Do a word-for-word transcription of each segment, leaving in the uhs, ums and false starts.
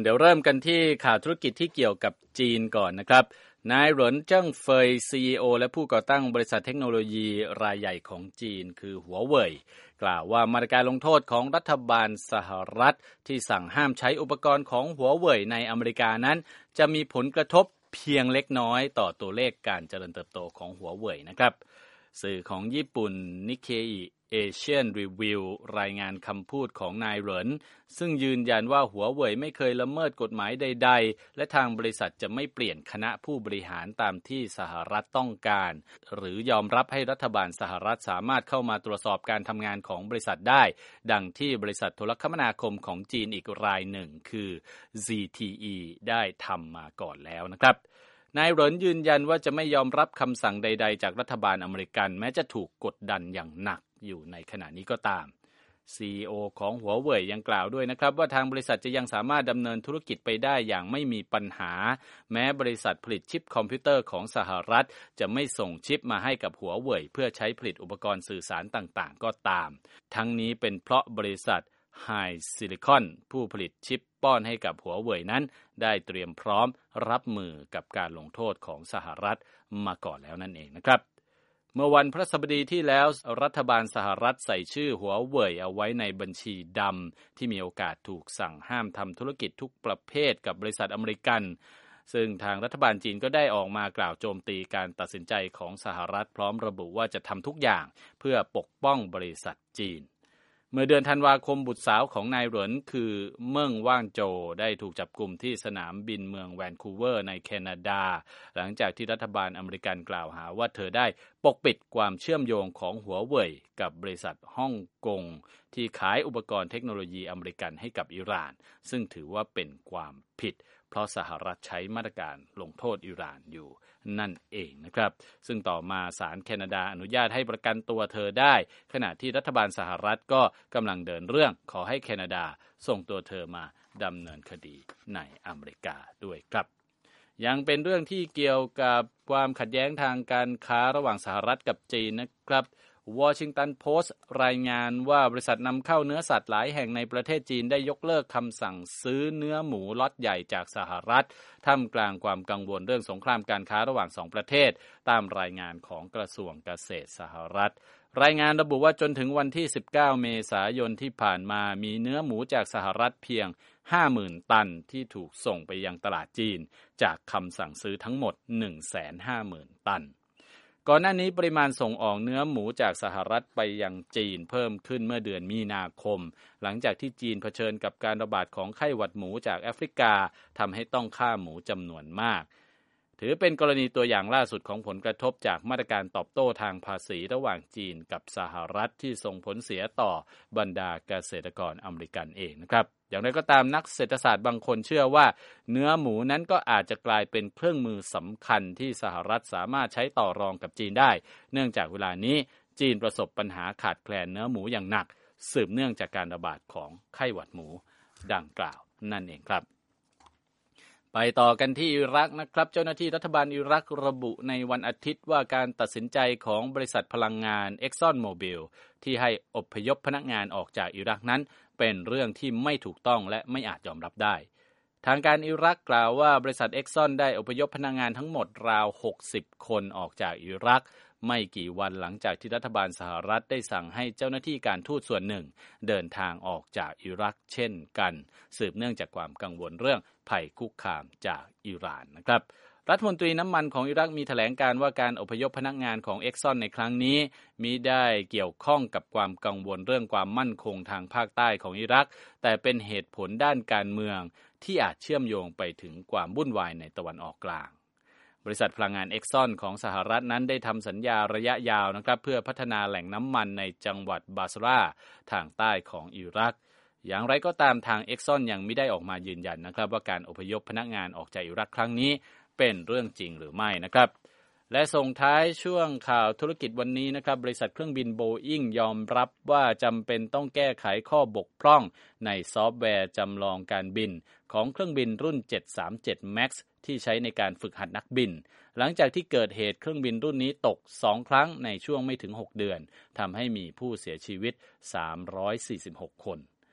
ดี๋ยวเริ่มกันที่ข่าวธุรกิจที่เกี่ยวกับจีนก่อนนะครับนายเหรินเจิ้งเฟย ซี อี โอ และผู้ก่อตั้งบริษัทเทคโนโลยีรายใหญ่ของจีนคือหัวเว่ยกล่าวว่ามาตรการลงโทษของรัฐบาลสหรัฐที่สั่งห้ามใช้อุปกรณ์ของหัวเว่ยในอเมริกานั้นจะมีผลกระทบเพียงเล็กน้อยต่อตัวเลขการเจริญเติบโตของหัวเว่ยนะครับสื่อของญี่ปุ่น Nikkei Asian Review รายงานคำพูดของนายเหรินซึ่งยืนยันว่าหัวเว่ยไม่เคยละเมิดกฎหมายใดๆและทางบริษัทจะไม่เปลี่ยนคณะผู้บริหารตามที่สหรัฐต้องการหรือยอมรับให้รัฐบาลสหรัฐสามารถเข้ามาตรวจสอบการทำงานของบริษัทได้ดังที่บริษัทโทรคมนาคมของจีนอีกรายหนึ่งคือ ซี ที อี ได้ทำมาก่อนแล้วนะครับนายเหรินยืนยันว่าจะไม่ยอมรับคำสั่งใดๆจากรัฐบาลอเมริกันแม้จะถูกกดดันอย่างหนักอยู่ในขณะนี้ก็ตาม ซี อี โอ ของหัวเว่ยยังกล่าวด้วยนะครับว่าทางบริษัทจะยังสามารถดำเนินธุรกิจไปได้อย่างไม่มีปัญหาแม้บริษัทผลิตชิปคอมพิวเตอร์ของสหรัฐจะไม่ส่งชิปมาให้กับหัวเว่ยเพื่อใช้ผลิตอุปกรณ์สื่อสารต่างๆก็ตามทั้งนี้เป็นเพราะบริษัทไฮซิลิคอนผู้ผลิตชิปป้อนให้กับหัวเว่ยนั้นได้เตรียมพร้อมรับมือกับการลงโทษของสหรัฐมาก่อนแล้วนั่นเองนะครับเมื่อวันพฤหัสบดีที่แล้วรัฐบาลสหรัฐใส่ชื่อหัวเว่ยเอาไว้ในบัญชีดำที่มีโอกาสถูกสั่งห้ามทำธุรกิจทุกประเภทกับบริษัทอเมริกันซึ่งทางรัฐบาลจีนก็ได้ออกมากล่าวโจมตีการตัดสินใจของสหรัฐพร้อมระบุว่าจะทำทุกอย่างเพื่อปกป้องบริษัทจีนเมื่อเดือนธันวาคมบุตรสาวของนายเหรินคือเมิ่งว่างโจได้ถูกจับกุมที่สนามบินเมืองแวนคูเวอร์ในแคนาดาหลังจากที่รัฐบาลอเมริกันกล่าวหาว่าเธอได้ปกปิดความเชื่อมโยงของหัวเว่ยกับบริษัทฮ่องกงที่ขายอุปกรณ์เทคโนโลยีอเมริกันให้กับอิหร่านซึ่งถือว่าเป็นความผิดเพราะสหรัฐใช้มาตรการลงโทษอิหร่านอยู่นั่นเองนะครับซึ่งต่อมาศาลแคนาดาอนุญาตให้ประกันตัวเธอได้ขณะที่รัฐบาลสหรัฐก็กำลังเดินเรื่องขอให้แคนาดาส่งตัวเธอมาดำเนินคดีในอเมริกาด้วยครับยังเป็นเรื่องที่เกี่ยวกับความขัดแย้งทางการค้าระหว่างสหรัฐกับจีนนะครับวอชิงตันโพสต์รายงานว่าบริษัทนำเข้าเนื้อสัตว์หลายแห่งในประเทศจีนได้ยกเลิกคำสั่งซื้อเนื้อหมูล็อตใหญ่จากสหรัฐท่ามกลางความกังวลเรื่องสงครามการค้าระหว่างสองประเทศตามรายงานของกระทรวงเกษตรสหรัฐรายงานระบุว่าจนถึงวันที่สิบเก้าเมษายนที่ผ่านมามีเนื้อหมูจากสหรัฐเพียง ห้าหมื่น ตันที่ถูกส่งไปยังตลาดจีนจากคำสั่งซื้อทั้งหมด หนึ่งแสนห้าหมื่น ตันก่อนหน้านี้ปริมาณส่งออกเนื้อหมูจากสหรัฐไปยังจีนเพิ่มขึ้นเมื่อเดือนมีนาคมหลังจากที่จีนเผชิญกับการระบาดของไข้หวัดหมูจากแอฟริกาทำให้ต้องฆ่าหมูจำนวนมากถือเป็นกรณีตัวอย่างล่าสุดของผลกระทบจากมาตรการตอบโต้ทางภาษีระหว่างจีนกับสหรัฐที่ส่งผลเสียต่อบรรดาเกษตรกรอเมริกันเองนะครับอย่างไรก็ตามนักเศรษฐศาสตร์บางคนเชื่อว่าเนื้อหมูนั้นก็อาจจะกลายเป็นเครื่องมือสำคัญที่สหรัฐสามารถใช้ต่อรองกับจีนได้เนื่องจากเวลานี้จีนประสบปัญหาขาดแคลนเนื้อหมูอย่างหนักสืบเนื่องจากการระบาดของไข้หวัดหมูดังกล่าวนั่นเองครับไปต่อกันที่อิรักนะครับเจ้าหน้าที่รัฐบาลอิรักระบุในวันอาทิตย์ว่าการตัดสินใจของบริษัทพลังงาน Exxon Mobil ที่ให้อพยพพนักงานออกจากอิรักนั้นเป็นเรื่องที่ไม่ถูกต้องและไม่อาจยอมรับได้ทางการอิรักกล่าวว่าบริษัท Exxon ได้อพยพพนักงานทั้งหมดราวหกสิบคนออกจากอิรักไม่กี่วันหลังจากที่รัฐบาลสหรัฐได้สั่งให้เจ้าหน้าที่การทูตส่วนหนึ่งเดินทางออกจากอิรักเช่นกันสืบเนื่องจากความกังวลเรื่องภัยคุกคามจากอิหร่านนะครับรัฐมนตรีน้ำมันของอิรักมีแถลงการว่าการอพยพพนักงานของ Exxon ในครั้งนี้มิได้เกี่ยวข้องกับความกังวลเรื่องความมั่นคงทางภาคใต้ของอิรักแต่เป็นเหตุผลด้านการเมืองที่อาจเชื่อมโยงไปถึงความวุ่นวายในตะวันออกกลางบริษัทพลังงาน Exxon ของสหรัฐนั้นได้ทำสัญญาระยะยาวนะครับเพื่อพัฒนาแหล่งน้ำมันในจังหวัดบาสราทางใต้ของอิรักอย่างไรก็ตามทาง Exxon ยังไม่ได้ออกมายืนยันนะครับว่าการอพยพพนักงานออกจากอิรักครั้งนี้เป็นเรื่องจริงหรือไม่นะครับและส่งท้ายช่วงข่าวธุรกิจวันนี้นะครับบริษัทเครื่องบินโบอิ้งยอมรับว่าจำเป็นต้องแก้ไขข้อบกพร่องในซอฟต์แวร์จำลองการบินของเครื่องบินรุ่นเจ็ดสามเจ็ด แม็กซ์ ที่ใช้ในการฝึกหัดนักบินหลังจากที่เกิดเหตุเครื่องบินรุ่นนี้ตกสองครั้งในช่วงไม่ถึงหกเดือนทำให้มีผู้เสียชีวิตสามร้อยสี่สิบหกคนท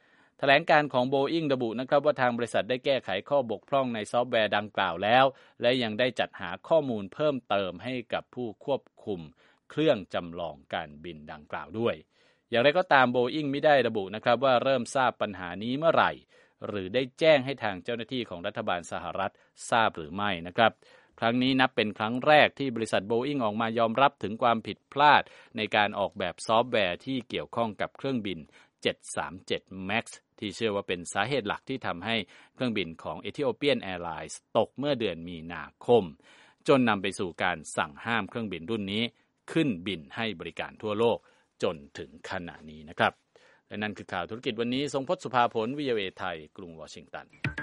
ถลงการของ Boeing ระบุนะครับว่าทางบริษัทได้แก้ไขข้อบกพร่องในซอฟต์แวร์ดังกล่าวแล้วและยังได้จัดหาข้อมูลเพิ่มเติมให้กับผู้ควบคุมเครื่องจำลองการบินดังกล่าวด้วยอย่างไรก็ตาม Boeing ไม่ได้ระบุนะครับว่าเริ่มทราบปัญหานี้เมื่อไหร่หรือได้แจ้งให้ทางเจ้าหน้าที่ของรัฐบาลสหรัฐทราบหรือไม่นะครับครั้งนี้นับเป็นครั้งแรกที่บริษัท Boeing ออกมายอมรับถึงความผิดพลาดในการออกแบบซอฟต์แวร์ที่เกี่ยวข้องกับเครื่องบินเจ็ดสามเจ็ด แม็กซ์ ที่เชื่อว่าเป็นสาเหตุหลักที่ทำให้เครื่องบินของ Ethiopian Airlines ตกเมื่อเดือนมีนาคมจนนำไปสู่การสั่งห้ามเครื่องบินรุ่นนี้ขึ้นบินให้บริการทั่วโลกจนถึงขณะนี้นะครับและนั่นคือข่าวธุรกิจวันนี้ทรงพจน์ สุภาผล วี โอ เอ ไทยกรุงวอชิงตัน